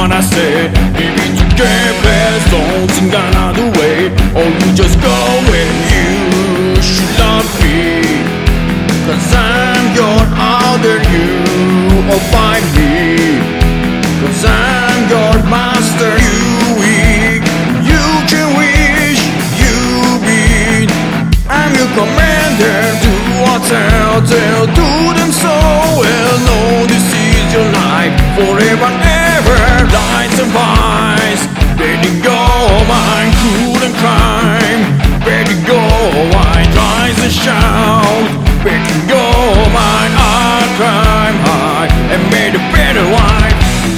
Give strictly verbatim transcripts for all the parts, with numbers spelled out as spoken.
what I say. Maybe to get best, don't think another way. Or you just go when you should not be. Cause I'm your other you, or find me. Cause I'm your master, you weak. You can wish you be. I'm your commander, do or tell, tell, do them so well. No, this is your life, forever and ever. Lights and vice, letting go mine, cruel and crime. Letting go, I rise and shout. Letting go mine, I climb high and made a better life.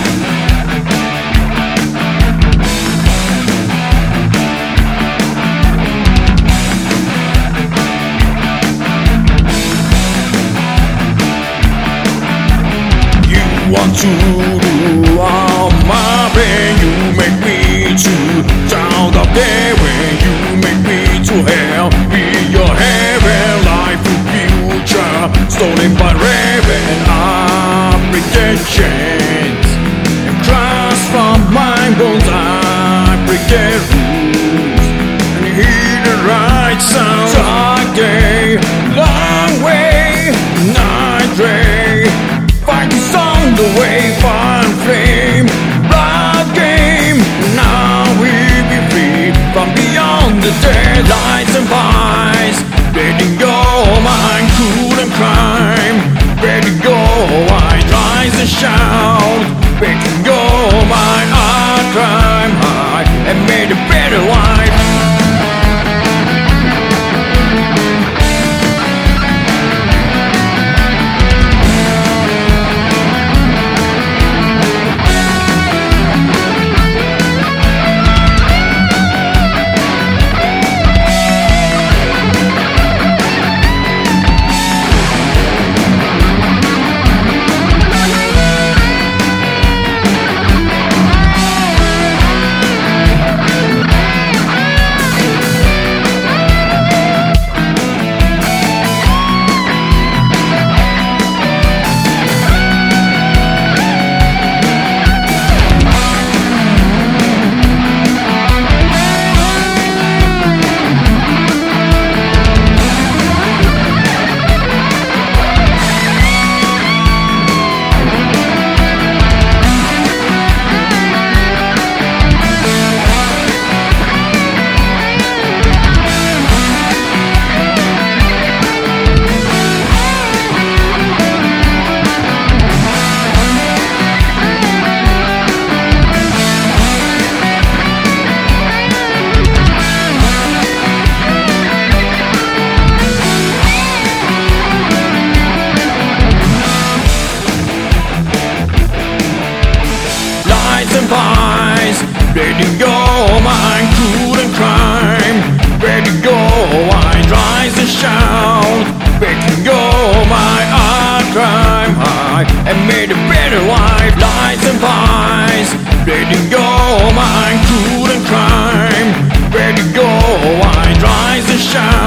Want to do all my pain, you make me to child of day when you make me to hell. Be your heaven, life for future, stolen by raven applications. And cross from my bones, I forget rules and hear the right sound. Dark day, long way, night gray, fighting song. The way fun flame, blood game. Now we be free from beyond the daylights and vice. Letting go mine, cruel and crime. Letting go, I rise and shout. Letting go mine, I climb high and made a better life. Vice, letting go mine, cruel and crime. Letting go, I rise and shout. Letting go mine, I climb high and made a better life. Lights and vice, letting go mine, cruel and crime. Letting go, I rise and shout.